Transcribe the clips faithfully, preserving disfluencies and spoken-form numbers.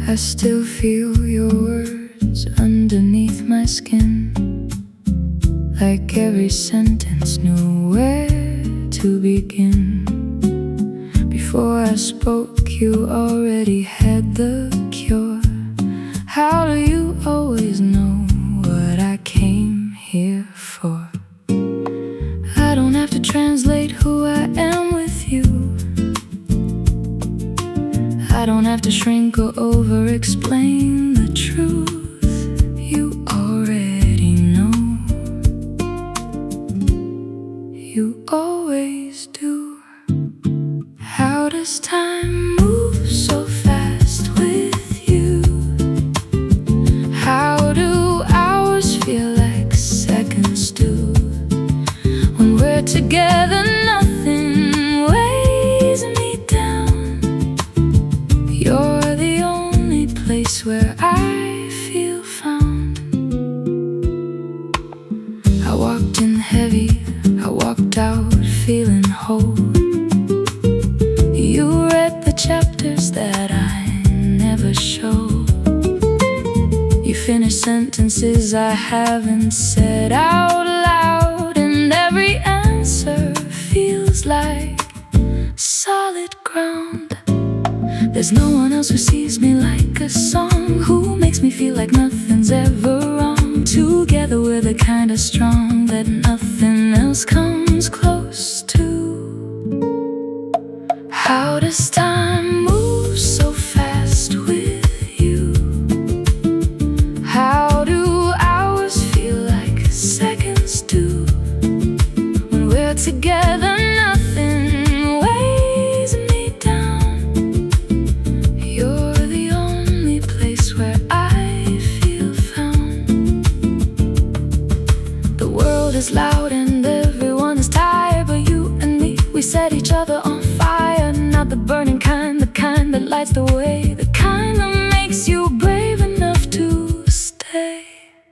I still feel your words underneath my skin, like every sentence knew where to begin. Before I spoke, you already had the cure. How do you always know what I came here for? I don't have to translate who I am with you. I don't have to shrink or over-explain the truth. You already know. You always do. How does time move so fast with you? How do hours feel like seconds do? When we're together, nothing weighs me down. You're the only place where I feel found. I walked in heavy, I walked out feeling whole. You read the chapters that I never showed. You finished sentences I haven't said out loud, and every answer feels like solid ground. There's no one else who sees me like a song, who makes me feel like nothing's ever wrong. Together we're the kind of strong that nothing else comes close to. How does time move so fast with you? How do hours feel like seconds do? When we're together, nothing weighs me down. You're the only place where I feel found. The world is loud and everyone is tired, but you and me, we set each other on fire. Not the burning kind, the kind that lights the way, the kind that makes you brave enough to stay.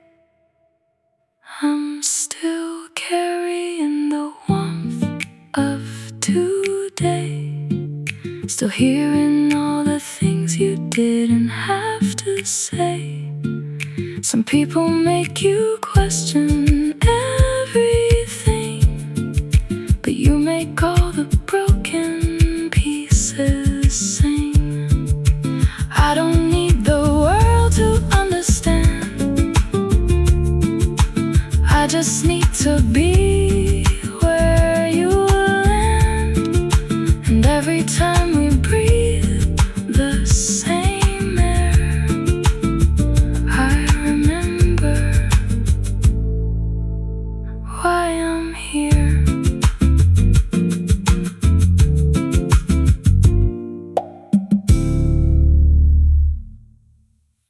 I'm still carrying the warmth of today, still hearing all the things you didn't have to say. Some people make you question everything, but you make all the broken pieces sing. I don't need the world to understand, I just need to be